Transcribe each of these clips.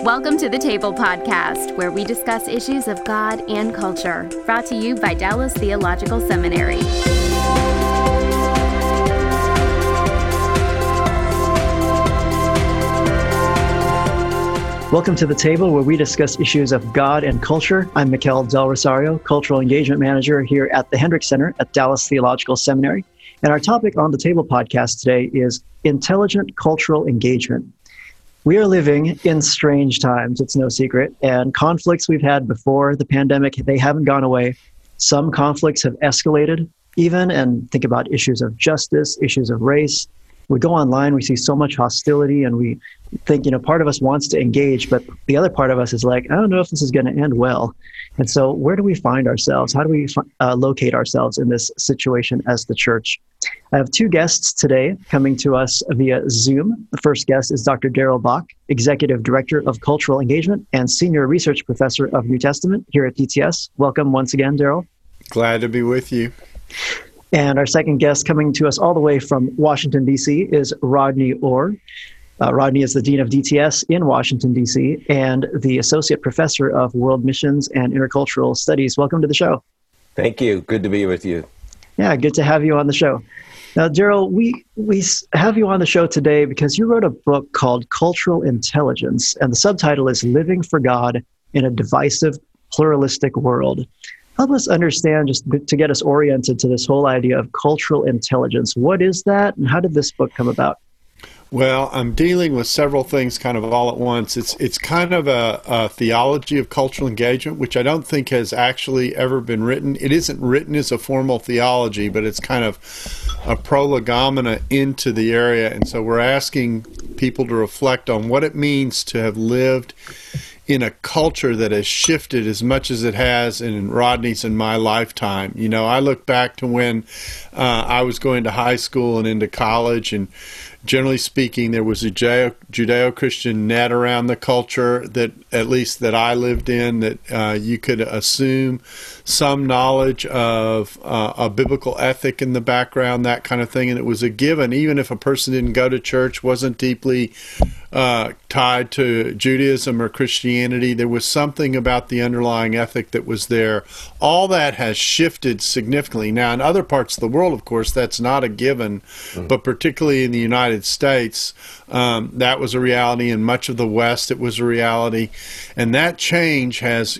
Welcome to the Table Podcast, where we discuss issues of God and culture, brought to you by Dallas Theological Seminary. Welcome to the Table, where we discuss issues of God and culture. I'm Mikel Del Rosario, Cultural Engagement Manager here at the Hendrick Center at Dallas Theological Seminary. And our topic on the Table podcast today is intelligent cultural engagement. We are living in strange times, it's no secret, and conflicts we've had before the pandemic, they haven't gone away. Some conflicts have escalated even, and think about issues of justice, issues of race. We go online, we see so much hostility, and we think, part of us wants to engage, but the other part of us is like, I don't know if this is going to end well. And so where do we find ourselves? How do we locate ourselves in this situation as the church? I have two guests today coming to us via Zoom. The first guest is Dr. Darrell Bock, Executive Director of Cultural Engagement and Senior Research Professor of New Testament here at DTS. Welcome once again, Darrell. Glad to be with you. And our second guest coming to us all the way from Washington, D.C. is Rodney Orr. Rodney is the Dean of DTS in Washington, D.C. and the Associate Professor of World Missions and Intercultural Studies. Welcome to the show. Thank you. Good to be with you. Yeah, good to have you on the show. Now, Darrell, we have you on the show today because you wrote a book called Cultural Intelligence, and the subtitle is Living for God in a Divisive, Pluralistic World. Help us understand, just to get us oriented to this whole idea of cultural intelligence. What is that, and how did this book come about? Well, I'm dealing with several things kind of all at once. It's kind of a theology of cultural engagement, which I don't think has actually ever been written. It isn't written as a formal theology, but it's kind of a prolegomena into the area. And so we're asking people to reflect on what it means to have lived in a culture that has shifted as much as it has in Rodney's and my lifetime. I look back to when I was going to high school and into college, and generally speaking, there was a Judeo-Christian net around the culture that, at least that I lived in, that you could assume some knowledge of a biblical ethic in the background, that kind of thing, and it was a given. Even if a person didn't go to church, wasn't deeply tied to Judaism or Christianity, there was something about the underlying ethic that was there. All that has shifted significantly. Now, in other parts of the world, of course, that's not a given, but particularly in the United States, that was a reality. In much of the West, it was a reality. And that change has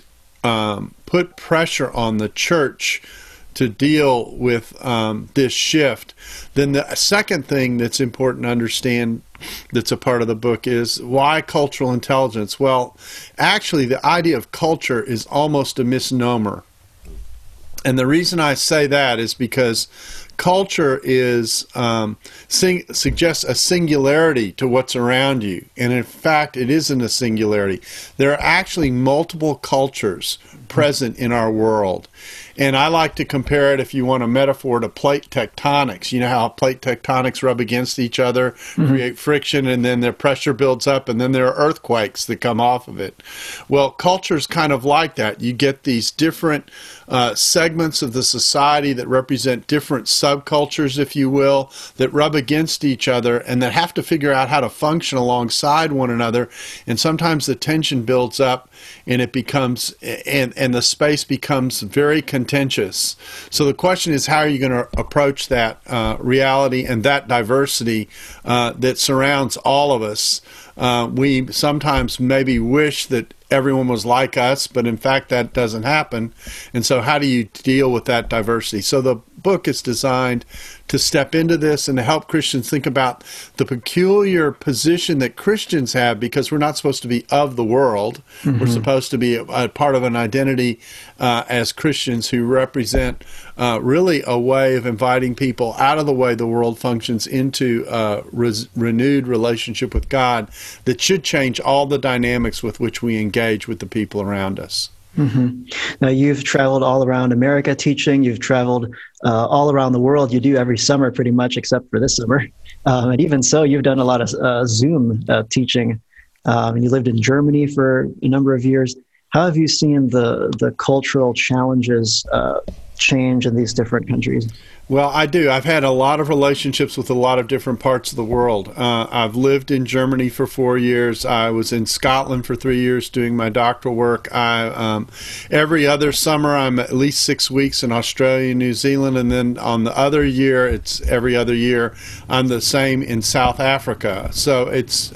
put pressure on the church to deal with this shift. Then the second thing that's important to understand that's a part of the book is why cultural intelligence? Well, actually, the idea of culture is almost a misnomer. And the reason I say that is because culture is suggests a singularity to what's around you. And in fact, it isn't a singularity. There are actually multiple cultures present in our world. And I like to compare it, if you want a metaphor, to plate tectonics. You know how plate tectonics rub against each other, create friction, and then their pressure builds up, and then there are earthquakes that come off of it. Well, culture's kind of like that. You get these different segments of the society that represent different subcultures, if you will, that rub against each other and that have to figure out how to function alongside one another. And sometimes the tension builds up, and it becomes, and the space becomes very contentious. So the question is, how are you going to approach that reality and that diversity that surrounds all of us? We sometimes maybe wish that everyone was like us, but in fact that doesn't happen. And so how do you deal with that diversity? So the book is designed to step into this and to help Christians think about the peculiar position that Christians have, because we're not supposed to be of the world. We're supposed to be a part of an identity as Christians who represent really a way of inviting people out of the way the world functions into a renewed relationship with God that should change all the dynamics with which we engage with the people around us. Now, you've traveled all around America teaching. You've traveled all around the world. You do every summer pretty much, except for this summer. And even so, you've done a lot of Zoom teaching. You lived in Germany for a number of years. How have you seen the cultural challenges change in these different countries? Well, I do. I've had a lot of relationships with a lot of different parts of the world. I've lived in Germany for 4 years. I was in Scotland for 3 years doing my doctoral work. Every other summer, I'm at least 6 weeks in Australia and New Zealand, and then on the other year, it's every other year, I'm the same in South Africa. So it's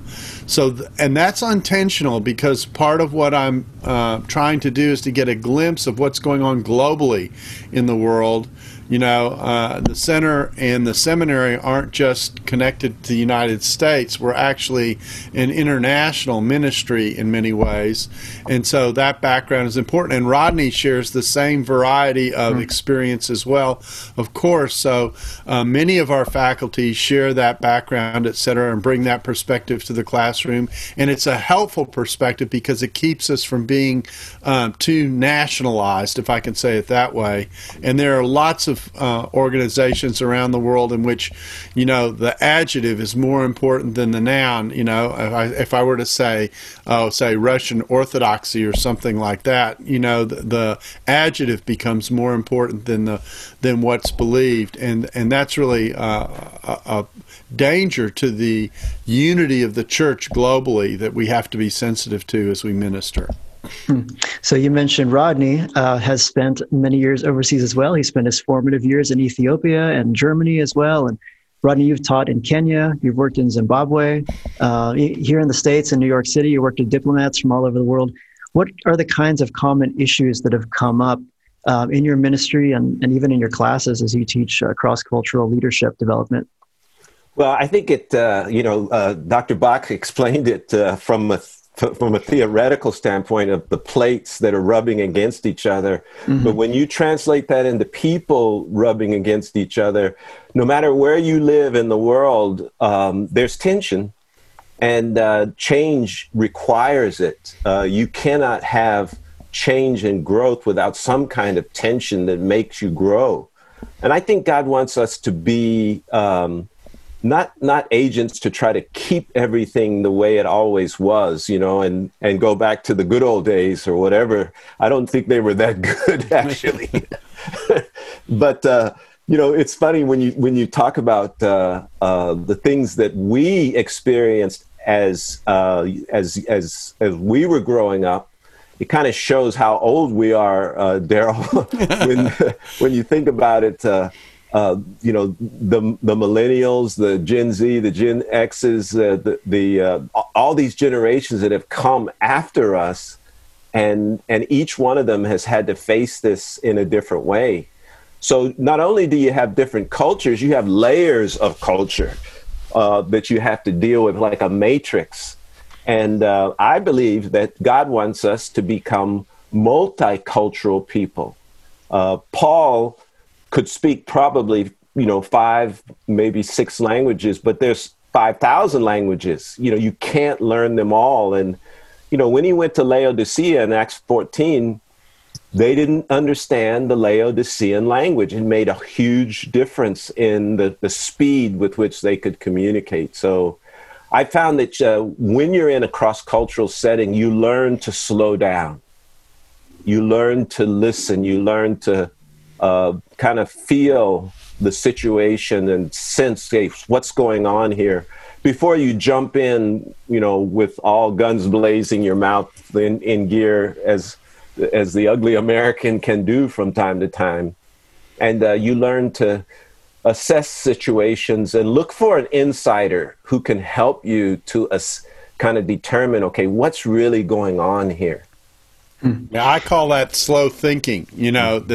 and that's intentional, because part of what I'm trying to do is to get a glimpse of what's going on globally in the world. You know, the center and the seminary aren't just connected to the United States. We're actually an international ministry in many ways. And so that background is important. And Rodney shares the same variety of experience as well, of course. So many of our faculty share that background, et cetera, and bring that perspective to the classroom. And it's a helpful perspective because it keeps us from being too nationalized, if I can say it that way. And there are lots of organizations around the world in which, you know, the adjective is more important than the noun. You know, if I were to say Russian Orthodoxy or something like that, you know, the adjective becomes more important than what's believed, and that's really a danger to the unity of the church globally that we have to be sensitive to as we minister. So you mentioned Rodney has spent many years overseas as well. He spent his formative years in Ethiopia and Germany as well. And Rodney, you've taught in Kenya, you've worked in Zimbabwe, here in the States, in New York City, you worked with diplomats from all over the world. What are the kinds of common issues that have come up in your ministry and even in your classes as you teach cross-cultural leadership development? Well, I think Dr. Bach explained it from a theoretical standpoint of the plates that are rubbing against each other. Mm-hmm. But when you translate that into people rubbing against each other, no matter where you live in the world, there's tension, and change requires it. You cannot have change and growth without some kind of tension that makes you grow. And I think God wants us to be not agents to try to keep everything the way it always was, you know, and go back to the good old days or whatever. I don't think they were that good, actually. But you know, it's funny when you talk about the things that we experienced as we were growing up. It kind of shows how old we are, Daryl, when you think about it. You know, the millennials, the Gen Z, the Gen X's, all these generations that have come after us, and each one of them has had to face this in a different way. So not only do you have different cultures, you have layers of culture that you have to deal with, like a matrix. And I believe that God wants us to become multicultural people. Paul could speak probably, 5, maybe 6 languages, but there's 5,000 languages. You know, you can't learn them all. And, when he went to Laodicea in Acts 14, they didn't understand the Laodicean language. It made a huge difference in the speed with which they could communicate. So I found that when you're in a cross-cultural setting, you learn to slow down. You learn to listen. You learn to kind of feel the situation and sense, hey, what's going on here, before you jump in, with all guns blazing, your mouth in gear, as the ugly American can do from time to time. And you learn to assess situations and look for an insider who can help you to kind of determine, okay, what's really going on here. Yeah, I call that slow thinking. And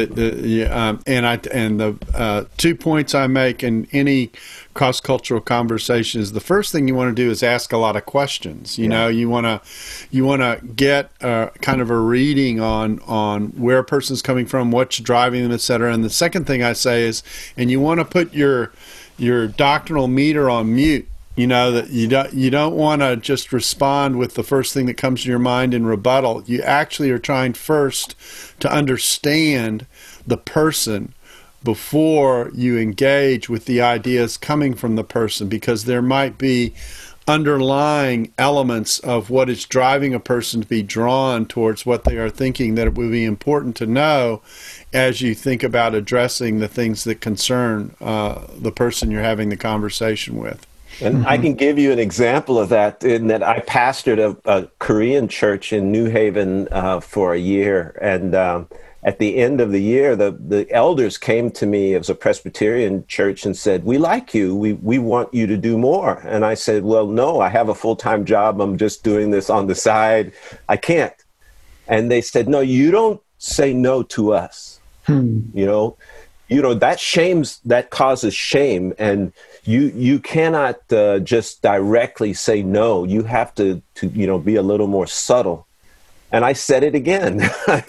the 2 points I make in any cross-cultural conversation is the first thing you want to do is ask a lot of questions. You want to get kind of a reading on where a person's coming from, what's driving them, et cetera. And the second thing I say is, and you want to put your doctrinal meter on mute. That you don't want to just respond with the first thing that comes to your mind in rebuttal. You actually are trying first to understand the person before you engage with the ideas coming from the person, because there might be underlying elements of what is driving a person to be drawn towards what they are thinking that it would be important to know as you think about addressing the things that concern the person you're having the conversation with. And I can give you an example of that in that I pastored a Korean church in New Haven for a year. And at the end of the year, the elders came to me as a Presbyterian church and said, "We like you. We want you to do more." And I said, "Well, no, I have a full-time job. I'm just doing this on the side. I can't." And they said, "No, you don't say no to us. You know, that causes shame. And you cannot just directly say no. You have to be a little more subtle." And I said it again. I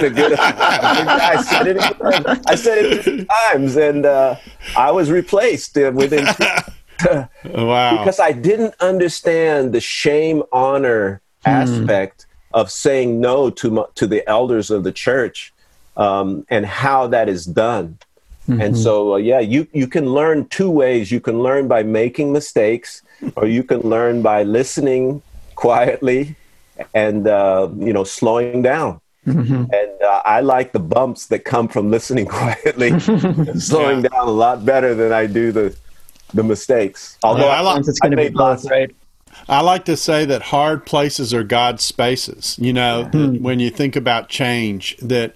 said it again. I said it 2 times, and I was replaced within 2. Wow. Because I didn't understand the shame honor aspect of saying no to the elders of the church, and how that is done. And so, you can learn 2 ways. You can learn by making mistakes, or you can learn by listening quietly and, slowing down. And I like the bumps that come from listening quietly and slowing down a lot better than I do the mistakes. Although it's going to be both, right? I like to say that hard places are God's spaces. When you think about change, that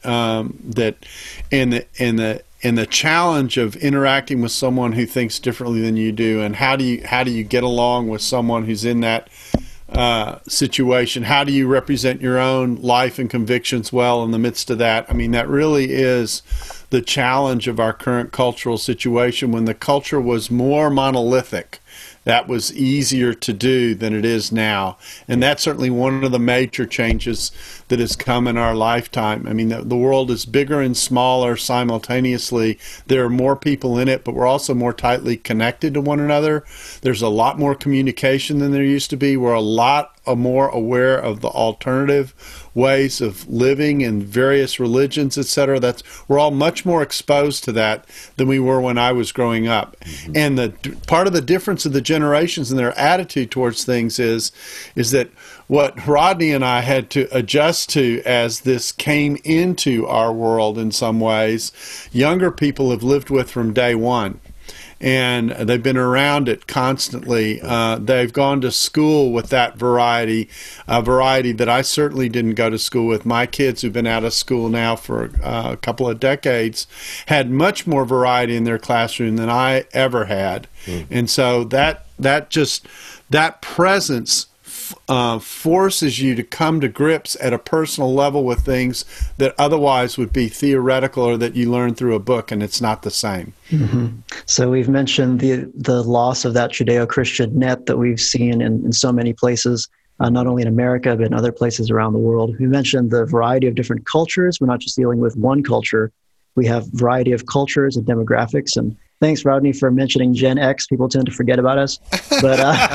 in the challenge of interacting with someone who thinks differently than you do, and how do you get along with someone who's in that situation? How do you represent your own life and convictions well in the midst of that? I mean, that really is the challenge of our current cultural situation. When the culture was more monolithic, that was easier to do than it is now. And that's certainly one of the major changes that has come in our lifetime. I mean, the world is bigger and smaller simultaneously. There are more people in it, but we're also more tightly connected to one another. There's a lot more communication than there used to be. We're a lot more aware of the alternative ways of living in various religions, etc. We're all much more exposed to that than we were when I was growing up. And the part of the difference of the generations and their attitude towards things is that what Rodney and I had to adjust to as this came into our world in some ways, younger people have lived with from day one. And they've been around it constantly. They've gone to school with that variety, a variety that I certainly didn't go to school with. My kids, who've been out of school now for a couple of decades, had much more variety in their classroom than I ever had. And so that presence forces you to come to grips at a personal level with things that otherwise would be theoretical or that you learn through a book, and it's not the same. So we've mentioned the loss of that Judeo-Christian net that we've seen in so many places, not only in America, but in other places around the world. We mentioned the variety of different cultures. We're not just dealing with one culture. We have variety of cultures and demographics. And thanks, Rodney, for mentioning Gen X. People tend to forget about us. But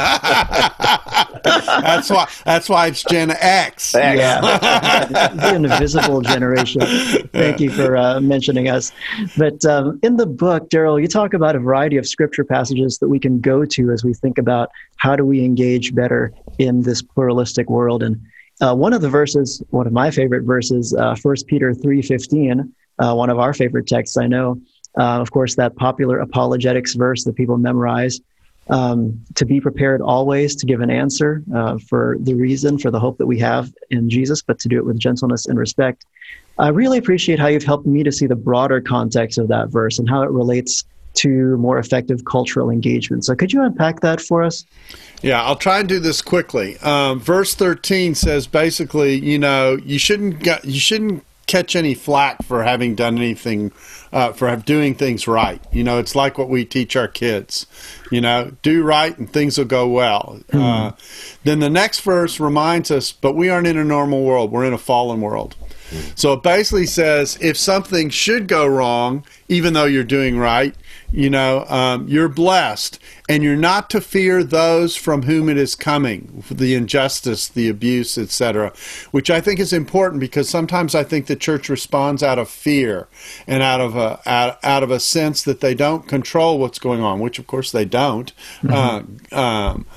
that's why it's Gen X. Yeah, the invisible generation. Thank you for mentioning us. But in the book, Daryl, you talk about a variety of scripture passages that we can go to as we think about how do we engage better in this pluralistic world. And one of the verses, one of my favorite verses, 1 Peter 3:15, one of our favorite texts, I know. Of course, that popular apologetics verse that people memorize, to be prepared always to give an answer for the reason, for the hope that we have in Jesus, but to do it with gentleness and respect. I really appreciate how you've helped me to see the broader context of that verse and how it relates to more effective cultural engagement. So could you unpack that for us? Yeah, I'll try and do this quickly. Verse 13 says basically, you shouldn't catch any flack for having done anything, for doing things right. It's like what we teach our kids. Do right and things will go well. Then the next verse reminds us, but we aren't in a normal world. We're in a fallen world. So it basically says if something should go wrong, even though you're doing right, you're blessed, and you're not to fear those from whom it is coming, the injustice, the abuse, etc., which I think is important because sometimes I think the church responds out of fear and out of a sense that they don't control what's going on, which of course they don't.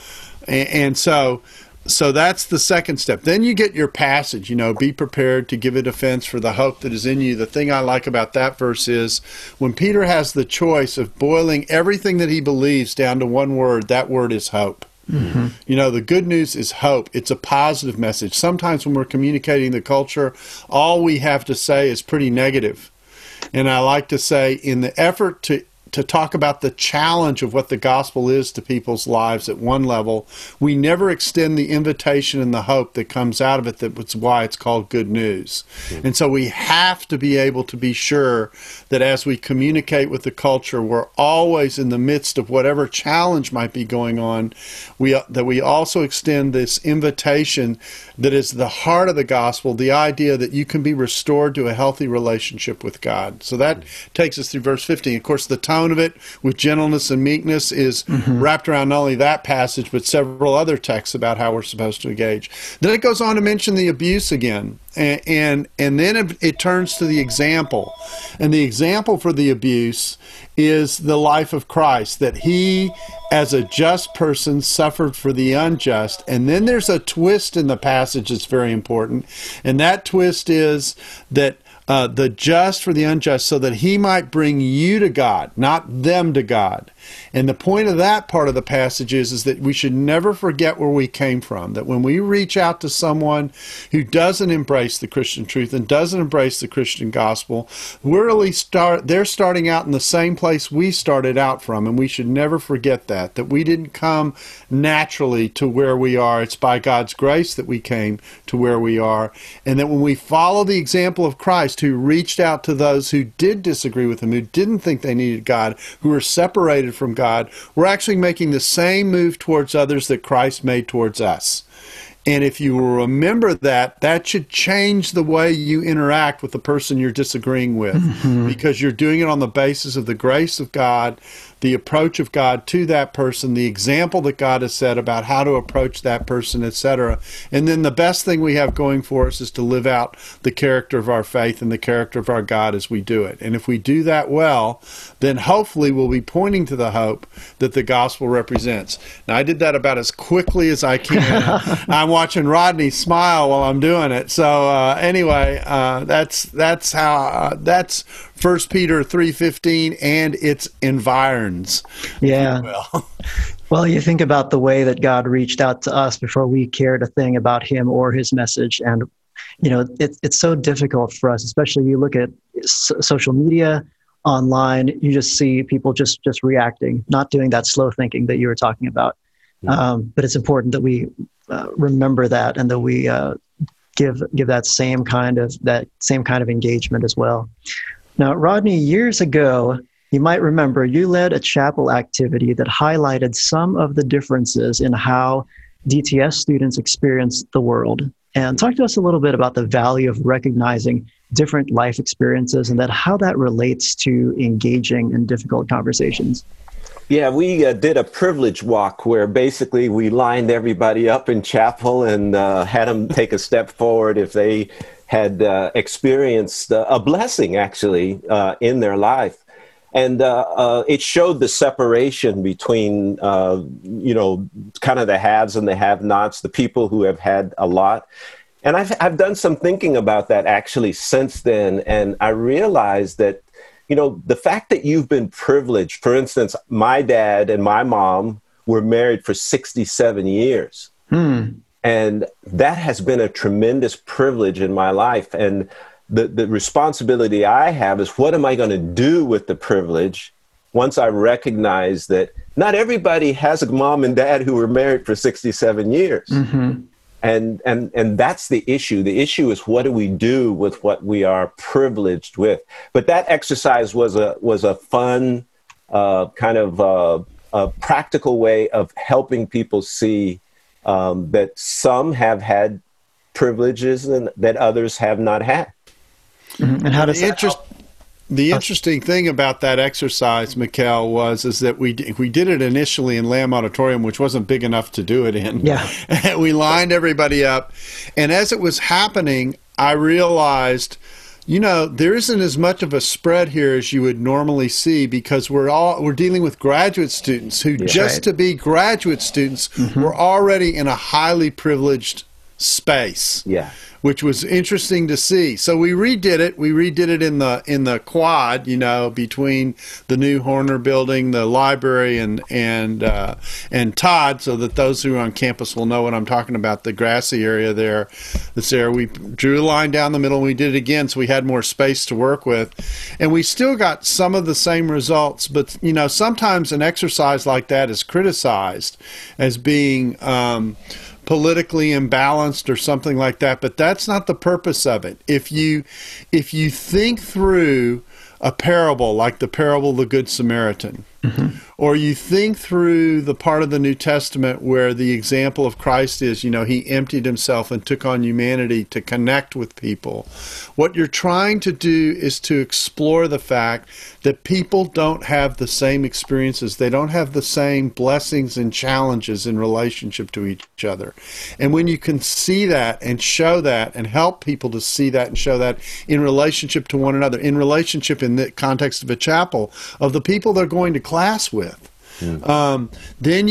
And so that's the second step. Then you get your passage, be prepared to give a defense for the hope that is in you. The thing I like about that verse is when Peter has the choice of boiling everything that he believes down to one word, that word is hope. Mm-hmm. The good news is hope. It's a positive message. Sometimes when we're communicating the culture, all we have to say is pretty negative. And I like to say, in the effort to talk about the challenge of what the gospel is to people's lives at one level, we never extend the invitation and the hope that comes out of it. That's why it's called good news. Mm-hmm. And so we have to be able to be sure that as we communicate with the culture, we're always in the midst of whatever challenge might be going on, that we also extend this invitation that is the heart of the gospel, the idea that you can be restored to a healthy relationship with God. So that takes us through verse 15. Of course, the tone of it with gentleness and meekness is wrapped around not only that passage, but several other texts about how we're supposed to engage. Then it goes on to mention the abuse again. And then it turns to the example. And the example for the abuse is the life of Christ, that he, as a just person, suffered for the unjust. And then there's a twist in the passage that's very important. And that twist is that the just for the unjust, so that he might bring you to God, not them to God. And the point of that part of the passage is that we should never forget where we came from, that when we reach out to someone who doesn't embrace the Christian truth and doesn't embrace the Christian gospel, they're starting out in the same place we started out from, and we should never forget that we didn't come naturally to where we are. It's by God's grace that we came to where we are, and that when we follow the example of Christ, who reached out to those who did disagree with him, who didn't think they needed God, who were separated from God, we're actually making the same move towards others that Christ made towards us. And if you will remember that should change the way you interact with the person you're disagreeing with, because you're doing it on the basis of the grace of God, the approach of God to that person, the example that God has set about how to approach that person, etc. And then the best thing we have going for us is to live out the character of our faith and the character of our God as we do it. And if we do that well, then hopefully we'll be pointing to the hope that the gospel represents. Now, I did that about as quickly as I can. I'm watching Rodney smile while I'm doing it. So anyway, that's 1 Peter 3:15 and its environs. Yeah. Well, you think about the way that God reached out to us before we cared a thing about him or his message. And, it's so difficult for us, especially you look at social media, online, you just see people just reacting, not doing that slow thinking that you were talking about. But it's important that we remember that, and that we give that same kind of engagement as well. Now, Rodney, years ago, you might remember you led a chapel activity that highlighted some of the differences in how DTS students experience the world. And talk to us a little bit about the value of recognizing different life experiences and how that relates to engaging in difficult conversations. Yeah, we did a privilege walk where basically we lined everybody up in chapel and had them take a step forward if they had experienced a blessing, actually, in their life. And it showed the separation between, kind of the haves and the have-nots, the people who have had a lot. And I've done some thinking about that, actually, since then. And I realized that, the fact that you've been privileged, for instance, my dad and my mom were married for 67 years. And that has been a tremendous privilege in my life. And the responsibility I have is, what am I going to do with the privilege once I recognize that not everybody has a mom and dad who were married for 67 years? And that's the issue. The issue is, what do we do with what we are privileged with? But that exercise was a fun, kind of a practical way of helping people see that some have had privileges and that others have not had. And how does that help? The interesting thing about that exercise, Mikkel, is that we did it initially in Lamb Auditorium, which wasn't big enough to do it in. We lined everybody up, and as it was happening, I realized, there isn't as much of a spread here as you would normally see, because we're dealing with graduate students who to be graduate students were already in a highly privileged space. Yeah. Which was interesting to see. So we redid it. We redid it in the quad, between the new Horner building, the library, and Todd, so that those who are on campus will know what I'm talking about. The grassy area there, that's there. We drew a line down the middle, and we did it again, so we had more space to work with, and we still got some of the same results. But sometimes an exercise like that is criticized as being politically imbalanced or something like that, but that's not the purpose of it. If you think through a parable like the parable of the Good Samaritan, or you think through the part of the New Testament where the example of Christ is, he emptied himself and took on humanity to connect with people. What you're trying to do is to explore the fact that people don't have the same experiences. They don't have the same blessings and challenges in relationship to each other. And when you can see that and show that and help people to see that and show that in relationship to one another, in relationship in the context of a chapel, of the people they're going to class with, then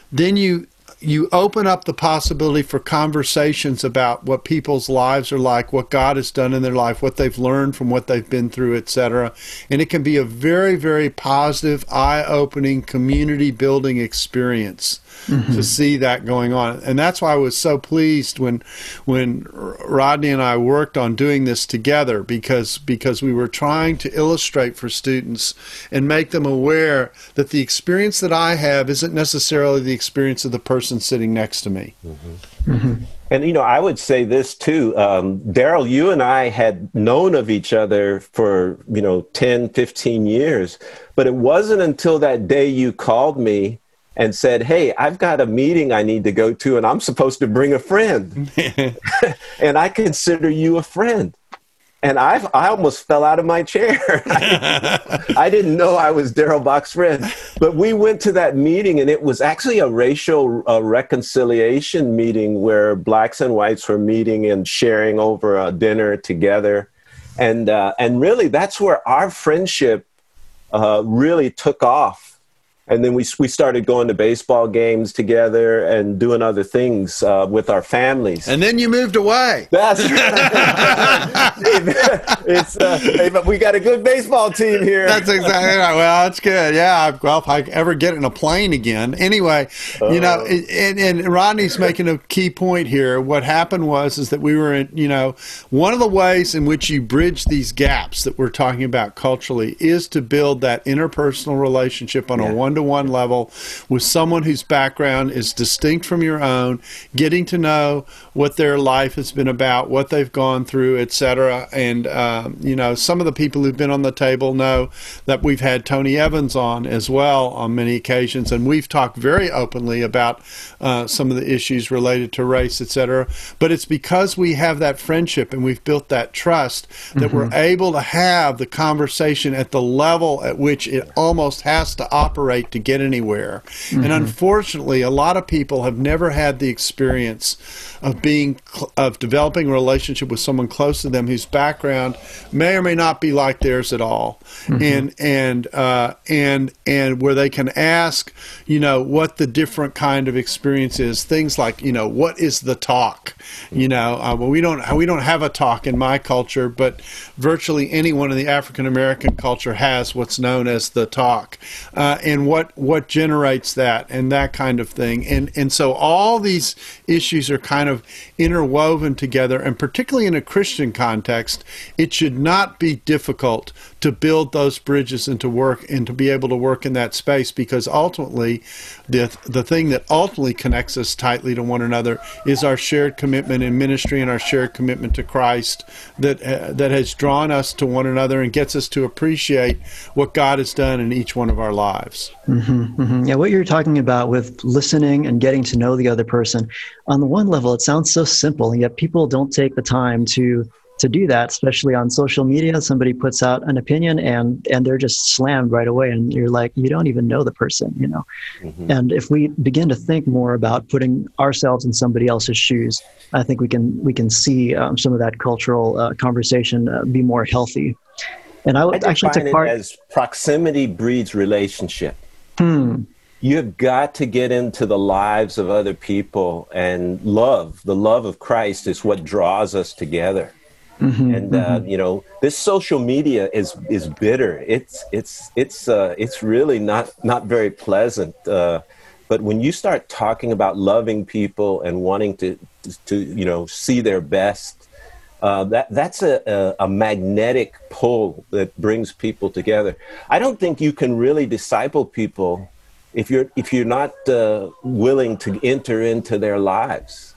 you open up the possibility for conversations about what people's lives are like, what God has done in their life, what they've learned from what they've been through, etc. And it can be a very, very positive, eye-opening, community-building experience to see that going on. And that's why I was so pleased when Rodney and I worked on doing this together, because we were trying to illustrate for students and make them aware that the experience that I have isn't necessarily the experience of the person sitting next to me. And, I would say this too, Daryl, you and I had known of each other for, 10, 15 years, but it wasn't until that day you called me and said, hey, I've got a meeting I need to go to, and I'm supposed to bring a friend. And I consider you a friend. And I almost fell out of my chair. I didn't know I was Daryl Bach's friend. But we went to that meeting, and it was actually a racial reconciliation meeting where blacks and whites were meeting and sharing over a dinner together. And really, that's where our friendship really took off. And then we started going to baseball games together and doing other things with our families. And then you moved away. That's right. But we got a good baseball team here. That's exactly right. Well, that's good. Yeah. Well, if I ever get in a plane again. Anyway, and Rodney's making a key point here. What happened is that we were in, one of the ways in which you bridge these gaps that we're talking about culturally is to build that interpersonal relationship on a one-to-one level with someone whose background is distinct from your own, getting to know what their life has been about, what they've gone through, etc. And some of the people who've been on the table know that we've had Tony Evans on as well on many occasions, and we've talked very openly about some of the issues related to race, etc. But it's because we have that friendship and we've built that trust that we're able to have the conversation at the level at which it almost has to operate to get anywhere. And unfortunately, a lot of people have never had the experience of developing a relationship with someone close to them whose background may or may not be like theirs at all, and where they can ask, what the different kind of experience is. Things like, what is the talk? Well, we don't have a talk in my culture, but virtually anyone in the African American culture has what's known as the talk, and what generates that and that kind of thing. And so all these issues are kind of interwoven together, and particularly in a Christian context, it should not be difficult to build those bridges and to work and to be able to work in that space, because ultimately the thing that ultimately connects us tightly to one another is our shared commitment in ministry and our shared commitment to Christ that has drawn us to one another and gets us to appreciate what God has done in each one of our lives. Yeah, what you're talking about with listening and getting to know the other person, on the one level, it sounds so simple, and yet people don't take the time to to do that, especially on social media. Somebody puts out an opinion and they're just slammed right away. And you're like, you don't even know the person, you know? Mm-hmm. And if we begin to think more about putting ourselves in somebody else's shoes, I think we can see some of that cultural conversation be more healthy. And I actually took part as proximity breeds relationship. You've got to get into the lives of other people, and the love of Christ is what draws us together. Mm-hmm, and you know, this social media is bitter. It's really not very pleasant. But when you start talking about loving people and wanting to you know, see their best, that's a magnetic pull that brings people together. I don't think you can really disciple people if you're not willing to enter into their lives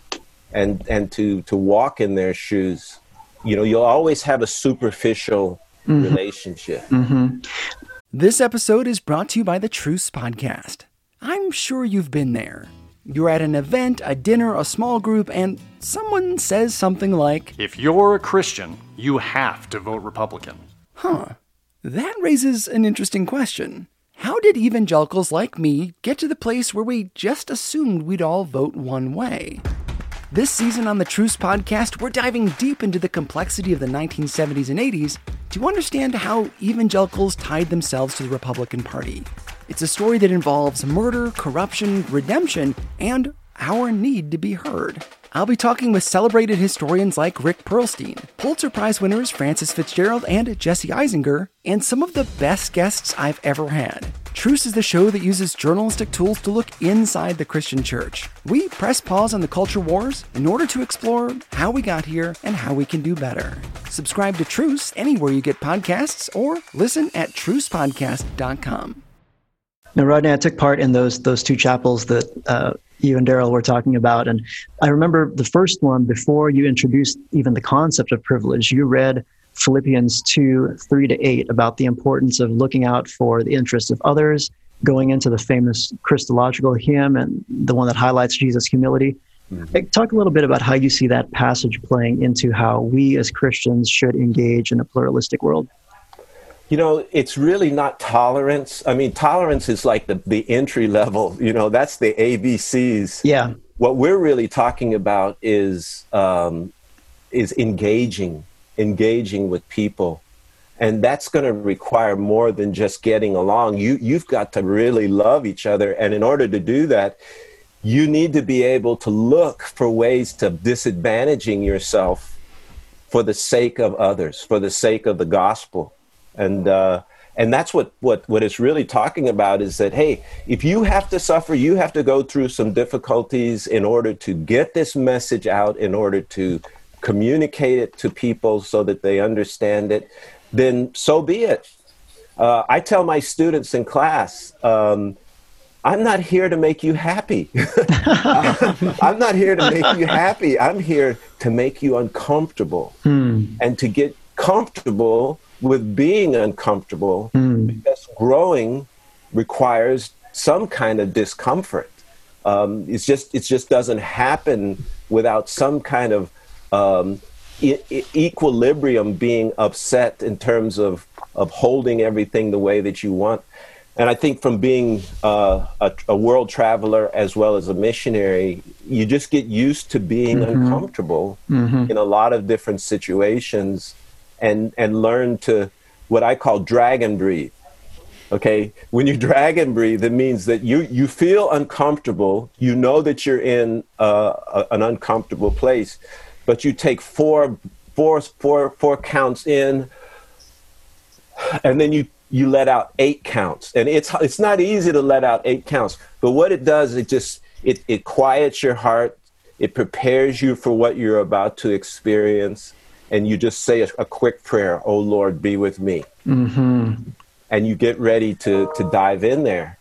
and to walk in their shoes. You know, you'll always have a superficial relationship. Mm-hmm. This episode is brought to you by the Truce Podcast. I'm sure you've been there. You're at an event, a dinner, a small group, and someone says something like, "If you're a Christian, you have to vote Republican." Huh. That raises an interesting question. How did evangelicals like me get to the place where we just assumed we'd all vote one way? This season on the Truce Podcast, we're diving deep into the complexity of the 1970s and 80s to understand how evangelicals tied themselves to the Republican Party. It's a story that involves murder, corruption, redemption, and our need to be heard. I'll be talking with celebrated historians like Rick Perlstein, Pulitzer Prize winners Francis Fitzgerald and Jesse Eisinger, and some of the best guests I've ever had. Truce is the show that uses journalistic tools to look inside the Christian church. We press pause on the culture wars in order to explore how we got here and how we can do better. Subscribe to Truce anywhere you get podcasts or listen at trucepodcast.com. Now, Rodney, I took part in those two chapels that you and Daryl were talking about. And I remember the first one, before you introduced even the concept of privilege, you read Philippians 2:3-8 about the importance of looking out for the interests of others, going into the famous Christological hymn and the one that highlights Jesus' humility. Mm-hmm. Talk a little bit about how you see that passage playing into how we as Christians should engage in a pluralistic world. You know, it's really not tolerance. I mean, tolerance is like the entry level, you know, that's the ABCs. Yeah. What we're really talking about is engaging with people. And that's going to require more than just getting along. You've got to really love each other. And in order to do that, you need to be able to look for ways to disadvantaging yourself for the sake of others, for the sake of the gospel. And that's what it's really talking about, is that, hey, if you have to suffer, you have to go through some difficulties in order to get this message out, in order to communicate it to people so that they understand it, then so be it. I tell my students in class, I'm not here to make you happy. I'm not here to make you happy. I'm here to make you uncomfortable and to get comfortable with being uncomfortable, because growing requires some kind of discomfort. It just doesn't happen without some kind of equilibrium being upset in terms of holding everything the way that you want. And I think from being a world traveler as well as a missionary, you just get used to being uncomfortable in a lot of different situations. And learn to, what I call, drag and breathe. Okay, when you drag and breathe, it means that you feel uncomfortable. You know that you're in an uncomfortable place, but you take four counts in, and then you let out 8 counts. And it's not easy to let out 8 counts, but what it does, it quiets your heart. It prepares you for what you're about to experience. And you just say a quick prayer, "Oh Lord, be with me." Mm-hmm. And you get ready to dive in there.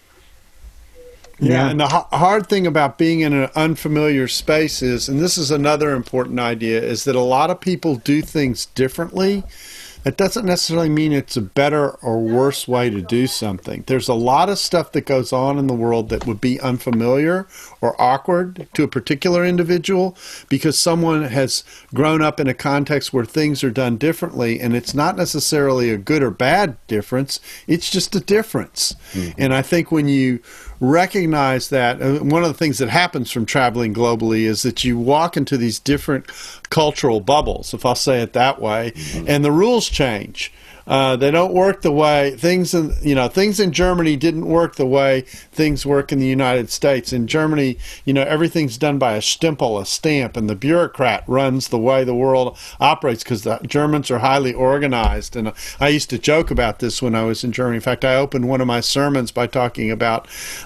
Yeah, and the hard thing about being in an unfamiliar space is, and this is another important idea, is that a lot of people do things differently. that doesn't necessarily mean it's a better or worse way to do something. There's a lot of stuff that goes on in the world that would be unfamiliar or awkward to a particular individual because someone has grown up in a context where things are done differently, and it's not necessarily a good or bad difference, it's just a difference. And I think when you recognize that, one of the things that happens from traveling globally is that you walk into these different cultural bubbles, if I'll say it that way, and the rules change. They don't work the way things in Germany didn't work the way things work in the United States. In Germany, everything's done by a stempel, a stamp, and the bureaucrat runs the way the world operates because the Germans are highly organized. And I used to joke about this when I was in Germany. In fact, I opened one of my sermons by talking about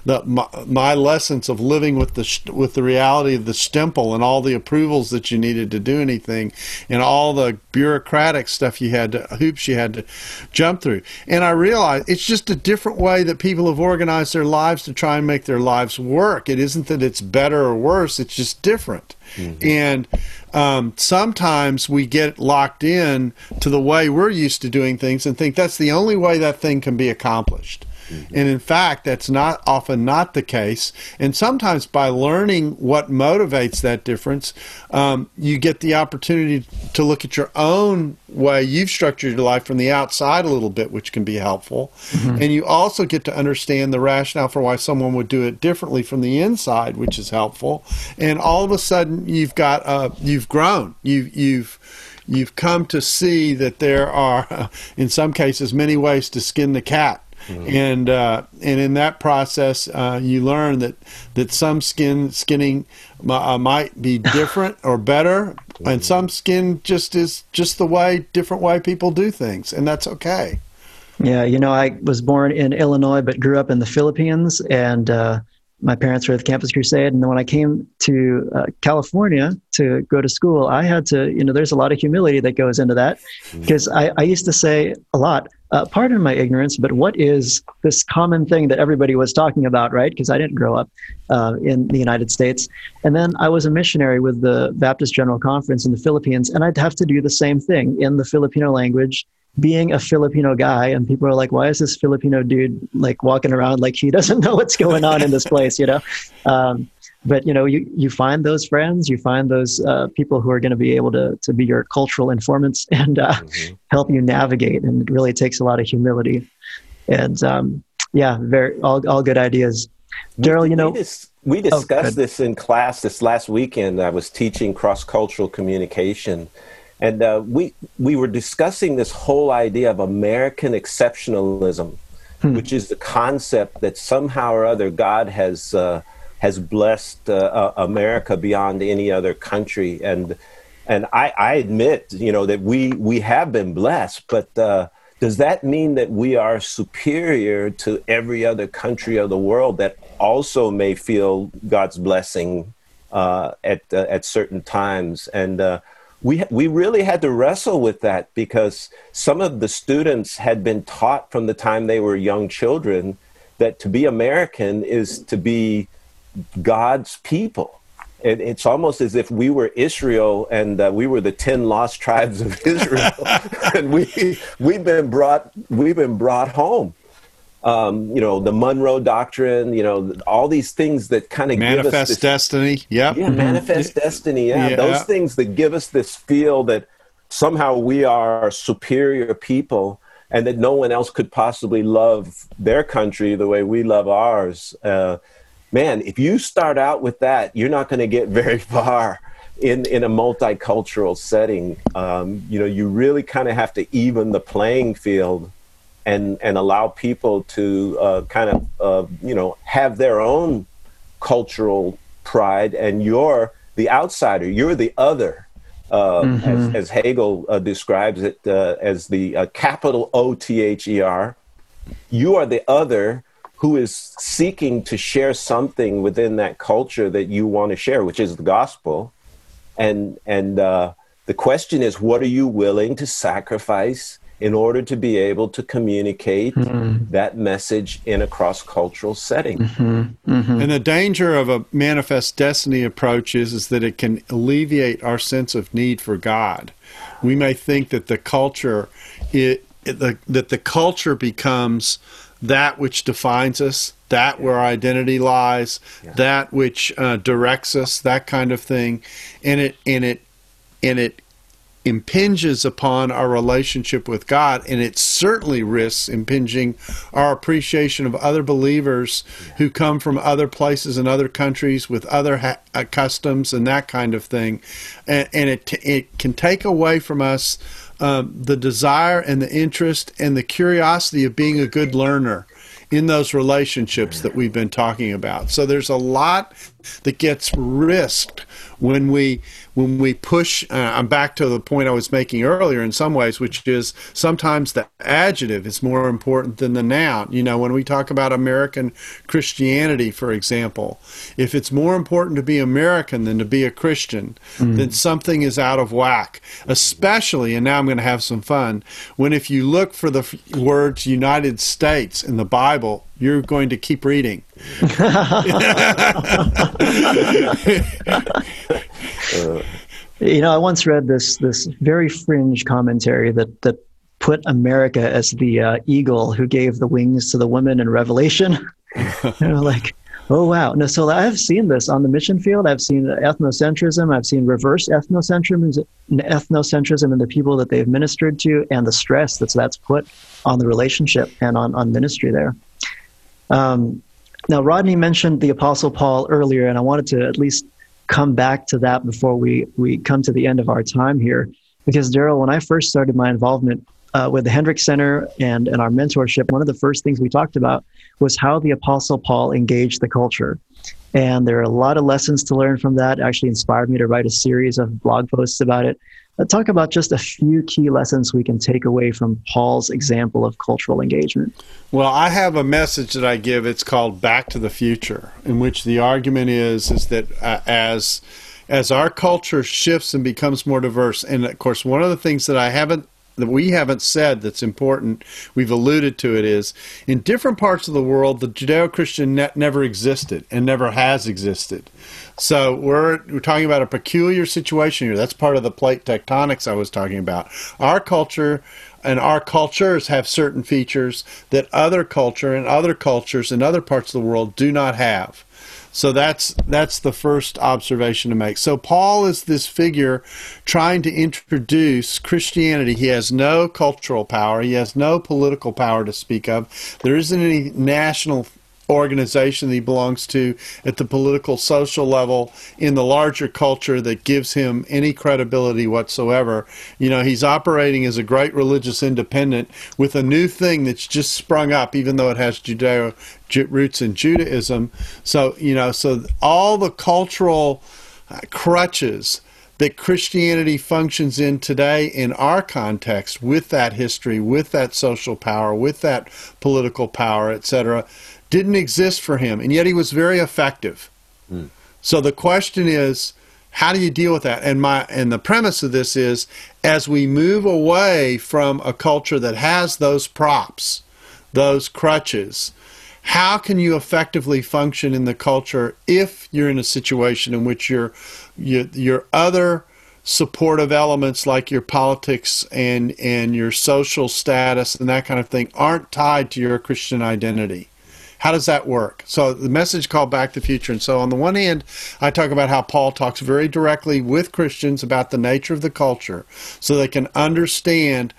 my lessons of living with the reality of the stempel and all the approvals that you needed to do anything, and all the bureaucratic stuff hoops you had to jump through. And I realized it's just a different way that people have organized their lives to try and make their lives work. It isn't that it's better or worse, it's just different. And sometimes we get locked in to the way we're used to doing things and think that's the only way that thing can be accomplished. And in fact, that's often not the case. And sometimes by learning what motivates that difference, you get the opportunity to look at your own way you've structured your life from the outside a little bit, which can be helpful. And you also get to understand the rationale for why someone would do it differently from the inside, which is helpful. And all of a sudden, you've grown. You've come to see that there are, in some cases, many ways to skin the cat. And in that process, you learn that some skinning might be different or better, and some skin is just different way people do things, and that's okay. Yeah, I was born in Illinois but grew up in the Philippines, and my parents were at the Campus Crusade. And then when I came to California to go to school, I had to, there's a lot of humility that goes into that, because I used to say a lot, pardon my ignorance, but what is this common thing that everybody was talking about, right? Because I didn't grow up in the United States. And then I was a missionary with the Baptist General Conference in the Philippines, and I'd have to do the same thing in the Filipino language, being a Filipino guy. And people are like, why is this Filipino dude walking around like he doesn't know what's going on in this place, But, you find those friends, you find those people who are going to be able to be your cultural informants and help you navigate. And it really takes a lot of humility. And all good ideas. Daryl, we discussed this in class this last weekend. I was teaching cross-cultural communication. And we were discussing this whole idea of American exceptionalism, which is the concept that somehow or other God has blessed America beyond any other country. And I admit, that we have been blessed, but does that mean that we are superior to every other country of the world that also may feel God's blessing at certain times? And we really had to wrestle with that, because some of the students had been taught from the time they were young children that to be American is to be God's people. It's almost as if we were Israel and we were the 10 lost tribes of Israel, and we've been brought home. The Monroe Doctrine, all these things that kind of give us manifest destiny. Yep. Yeah, manifest destiny. Yeah, those things that give us this feel that somehow we are superior people, and that no one else could possibly love their country the way we love ours. Man, if you start out with that, you're not going to get very far in a multicultural setting. You really kind of have to even the playing field and allow people to have their own cultural pride. And you're the outsider. You're the other, as Hegel describes it, as the capital O-T-H-E-R. You are the other who is seeking to share something within that culture that you want to share, which is the gospel. And the question is, what are you willing to sacrifice in order to be able to communicate that message in a cross-cultural setting. And the danger of a manifest destiny approach is that it can alleviate our sense of need for God. We may think that the culture becomes that which defines us, that where our identity lies, that which directs us, that kind of thing, and it impinges upon our relationship with God, and it certainly risks impinging our appreciation of other believers who come from other places and other countries with other customs and that kind of thing, and it can take away from us the desire and the interest and the curiosity of being a good learner in those relationships that we've been talking about. So there's a lot that gets risked when we push. I'm back to the point I was making earlier in some ways, which is sometimes the adjective is more important than the noun. You know, when we talk about American Christianity, for example, if it's more important to be American than to be a Christian, then something is out of whack. Especially, and now I'm going to have some fun, when if you look for the words United States in the Bible, you're going to keep reading. You know, I once read this very fringe commentary that put America as the eagle who gave the wings to the women in Revelation. Like, oh wow! No, so I have seen this on the mission field. I've seen ethnocentrism. I've seen reverse ethnocentrism in the people that they've ministered to, and the stress that's put on the relationship and on ministry there. Now, Rodney mentioned the Apostle Paul earlier, and I wanted to at least come back to that before we come to the end of our time here. Because, Daryl, when I first started my involvement with the Hendricks Center and our mentorship, one of the first things we talked about was how the Apostle Paul engaged the culture. And there are a lot of lessons to learn from that. It actually inspired me to write a series of blog posts about it. Let's talk about just a few key lessons we can take away from Paul's example of cultural engagement. Well, I have a message that I give. It's called Back to the Future, in which the argument is that as our culture shifts and becomes more diverse, and of course, one of the things that we haven't said that's important, we've alluded to it, is in different parts of the world, the Judeo-Christian net never existed and never has existed. So we're talking about a peculiar situation here. That's part of the plate tectonics I was talking about. Our culture and our cultures have certain features that other culture and other cultures in other parts of the world do not have. So that's the first observation to make. So Paul is this figure trying to introduce Christianity. He has no cultural power. He has no political power to speak of. There isn't any national organization that he belongs to at the political, social level in the larger culture that gives him any credibility whatsoever. You know, he's operating as a great religious independent with a new thing that's just sprung up, even though it has Judeo roots in Judaism. So, you know, so all the cultural crutches that Christianity functions in today in our context, with that history, with that social power, with that political power, etc., didn't exist for him, and yet he was very effective. So the question is, how do you deal with that? And the premise of this is, as we move away from a culture that has those props, those crutches, how can you effectively function in the culture if you're in a situation in which your other supportive elements like your politics and your social status and that kind of thing aren't tied to your Christian identity? How does that work? So the message called Back to the Future. And so on the one hand, I talk about how Paul talks very directly with Christians about the nature of the culture so they can understand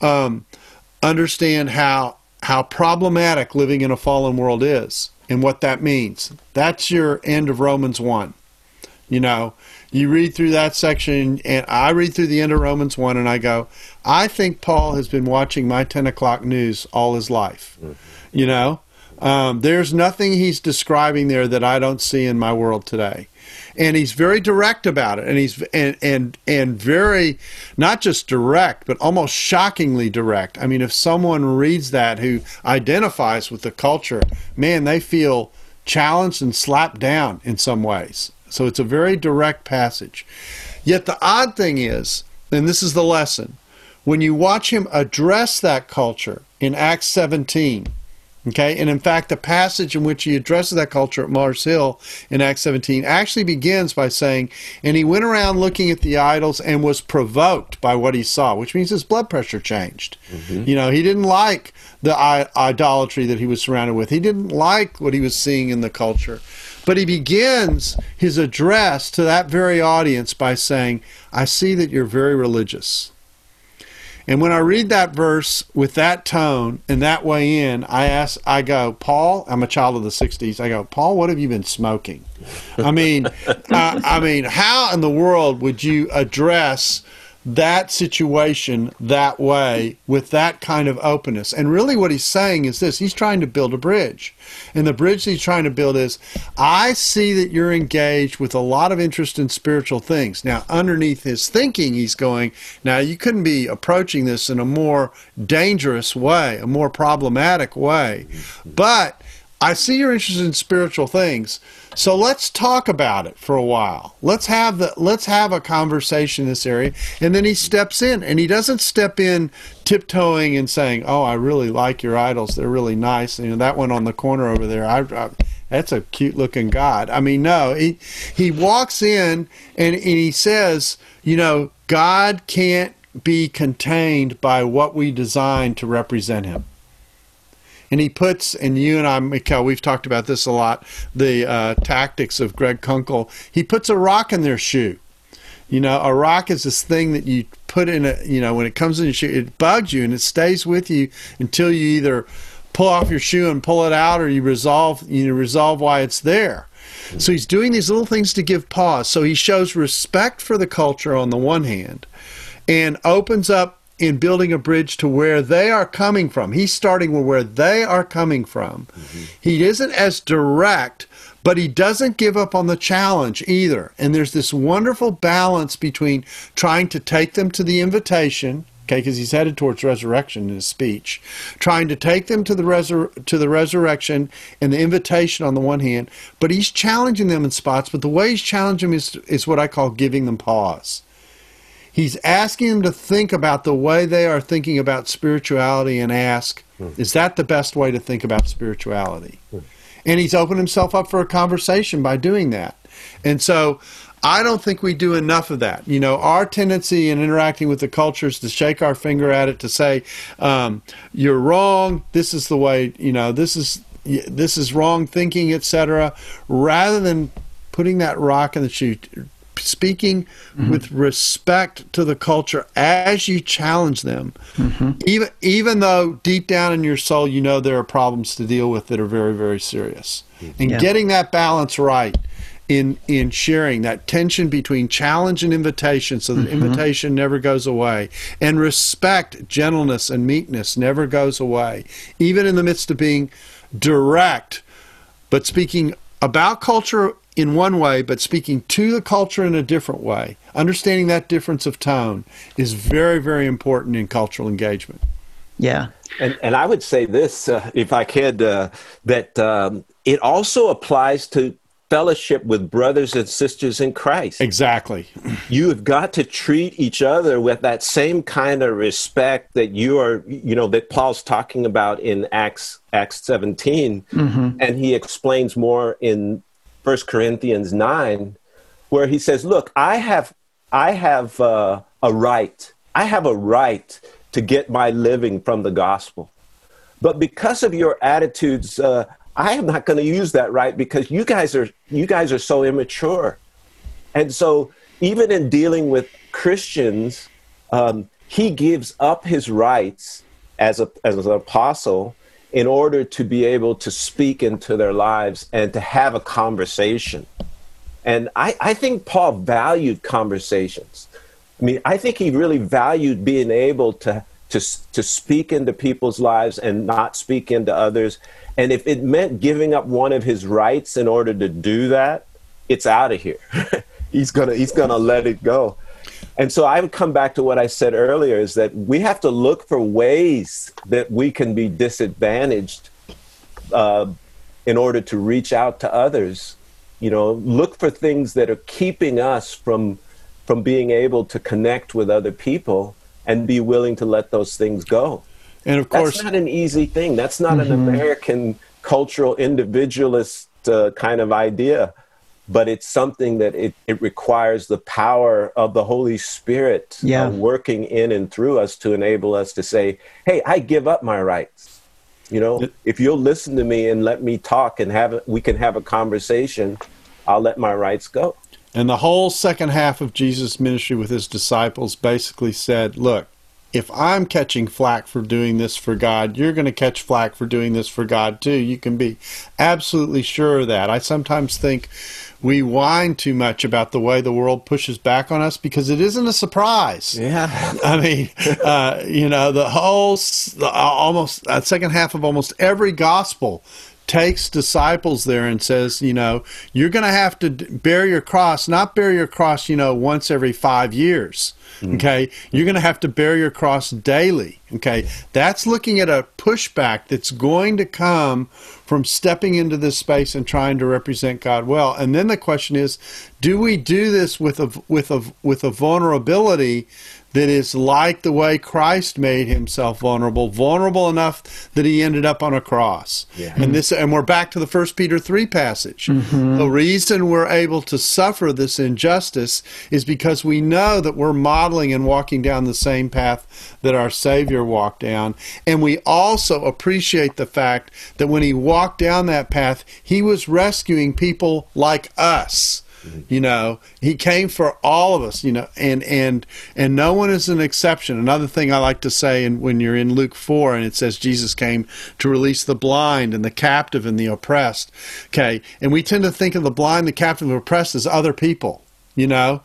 how problematic living in a fallen world is and what that means. That's your end of Romans 1. You know, you read through that section, and I read through the end of Romans 1, and I go, I think Paul has been watching my 10 o'clock news all his life. You know? There's nothing he's describing there that I don't see in my world today. And he's very direct about it, and he's and very, not just direct, but almost shockingly direct. I mean, if someone reads that who identifies with the culture, man, they feel challenged and slapped down in some ways. So it's a very direct passage. Yet the odd thing is, and this is the lesson, when you watch him address that culture in Acts 17, okay, and in fact, the passage in which he addresses that culture at Mars Hill in Acts 17 actually begins by saying, and he went around looking at the idols and was provoked by what he saw, which means his blood pressure changed. He didn't like the idolatry that he was surrounded with. He didn't like what he was seeing in the culture. But he begins his address to that very audience by saying, I see that you're very religious. And when I read that verse with that tone and that way in, I go, Paul, I'm a child of the 60s. I go, Paul, what have you been smoking? I mean, how in the world would you address that situation that way with that kind of openness? And really what he's saying is this: he's trying to build a bridge. And the bridge he's trying to build is, I see that you're engaged with a lot of interest in spiritual things. Now, underneath his thinking, he's going, now you couldn't be approaching this in a more dangerous way, a more problematic way. But I see you're interested in spiritual things, so let's talk about it for a while. Let's have a conversation in this area. And then he steps in, and he doesn't step in tiptoeing and saying, "Oh, I really like your idols; they're really nice." That one on the corner over there, that's a cute-looking god. I mean, no, he walks in and he says, God can't be contained by what we designed to represent him. And he puts, and you and I, Mikkel, we've talked about this a lot, the tactics of Greg Kunkel. He puts a rock in their shoe. A rock is this thing that you put in when it comes in your shoe, it bugs you and it stays with you until you either pull off your shoe and pull it out, or you resolve why it's there. So he's doing these little things to give pause. So he shows respect for the culture on the one hand and opens up in building a bridge to where they are coming from. He's starting with where they are coming from. He isn't as direct, but he doesn't give up on the challenge either. And there's this wonderful balance between trying to take them to the invitation, okay, because he's headed towards resurrection in his speech, trying to take them to the resurrection and the invitation on the one hand, but he's challenging them in spots. But the way he's challenging them is what I call giving them pause. He's asking them to think about the way they are thinking about spirituality and ask, is that the best way to think about spirituality? And he's opened himself up for a conversation by doing that. And so I don't think we do enough of that. Our tendency in interacting with the culture is to shake our finger at it, to say, you're wrong, this is the way, this is wrong thinking, etc., rather than putting that rock in the shoe, speaking with respect to the culture as you challenge them, even though deep down in your soul there are problems to deal with that are very, very serious. And getting that balance right in sharing that tension between challenge and invitation, so that invitation never goes away, and respect, gentleness, and meekness never goes away, even in the midst of being direct, but speaking about culture in one way, but speaking to the culture in a different way. Understanding that difference of tone is very, very important in cultural engagement. Yeah. And I would say this, if I could, that it also applies to fellowship with brothers and sisters in Christ. Exactly. You have got to treat each other with that same kind of respect that that Paul's talking about in Acts 17. And he explains more in 1 Corinthians 9, where he says, look, I have a right. I have a right to get my living from the gospel. But because of your attitudes, I am not going to use that right, because you guys are so immature. And so even in dealing with Christians, he gives up his rights as an apostle in order to be able to speak into their lives and to have a conversation. And I think Paul valued conversations. I mean, I think he really valued being able to speak into people's lives and not speak into others. And if it meant giving up one of his rights in order to do that, it's out of here. He's gonna let it go. And so I would come back to what I said earlier, is that we have to look for ways that we can be disadvantaged in order to reach out to others. Look for things that are keeping us from being able to connect with other people and be willing to let those things go. And of course, that's not an easy thing. That's not an American cultural individualist kind of idea, but it's something that it requires the power of the Holy Spirit working in and through us to enable us to say, hey, I give up my rights. You know, if you'll listen to me and let me talk and we can have a conversation, I'll let my rights go. And the whole second half of Jesus' ministry with his disciples basically said, look, if I'm catching flack for doing this for God, you're going to catch flack for doing this for God too. You can be absolutely sure of that. I sometimes think we whine too much about the way the world pushes back on us because it isn't a surprise. Yeah. I mean, the almost second half of almost every gospel takes disciples there and says, you're going to have to bear your cross, not bear your cross, once every 5 years. Okay. You're going to have to bear your cross daily. Okay. That's looking at a pushback that's going to come from stepping into this space and trying to represent God well. And then the question is, do we do this with a vulnerability that is like the way Christ made himself vulnerable enough that he ended up on a cross? Yeah. And we're back to the 1 Peter 3 passage. The reason we're able to suffer this injustice is because we know that we're modeling and walking down the same path that our Savior walked down. And we also appreciate the fact that when he walked down that path, he was rescuing people like us. He came for all of us, and no one is an exception. Another thing I like to say, and when you're in Luke 4 and it says Jesus came to release the blind and the captive and the oppressed. Okay. And we tend to think of the blind, the captive, and the oppressed as other people. No.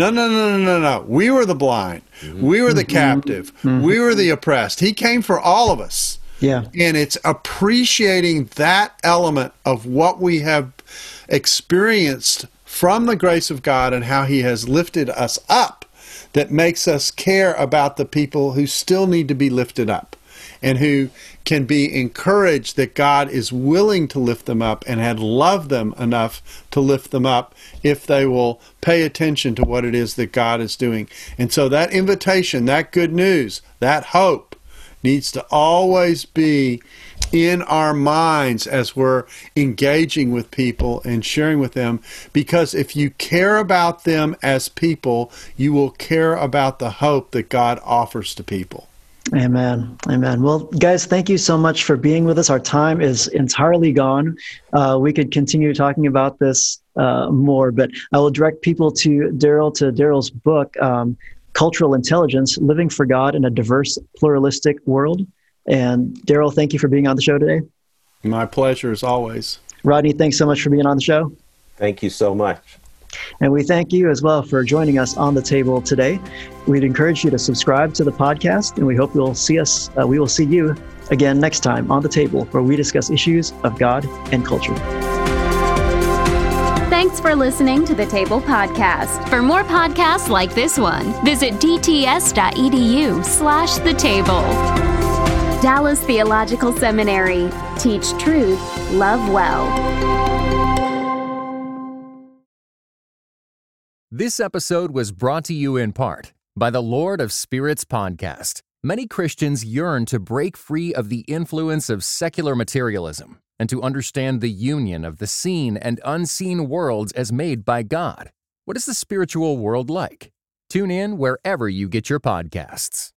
We were the blind. We were the captive. We were the oppressed. He came for all of us. Yeah. And it's appreciating that element of what we have experienced from the grace of God and how he has lifted us up that makes us care about the people who still need to be lifted up and who can be encouraged that God is willing to lift them up and had loved them enough to lift them up if they will pay attention to what it is that God is doing. And so that invitation, that good news, that hope needs to always be in our minds as we're engaging with people and sharing with them, because if you care about them as people, you will care about the hope that God offers to people. Amen. Amen. Well, guys, thank you so much for being with us. Our time is entirely gone. We could continue talking about this more, but I will direct people to Daryl's book, Cultural Intelligence, Living for God in a Diverse, Pluralistic World. And Daryl, thank you for being on the show today. My pleasure, as always. Rodney, thanks so much for being on the show. Thank you so much. And we thank you as well for joining us on the table today. We'd encourage you to subscribe to the podcast, and we hope we will see you again next time on the table, where we discuss issues of God and culture. Thanks for listening to the Table Podcast. For more podcasts like this one, visit dts.edu/the table. Dallas Theological Seminary. Teach truth, love well. This episode was brought to you in part by the Lord of Spirits podcast. Many Christians yearn to break free of the influence of secular materialism and to understand the union of the seen and unseen worlds as made by God. What is the spiritual world like? Tune in wherever you get your podcasts.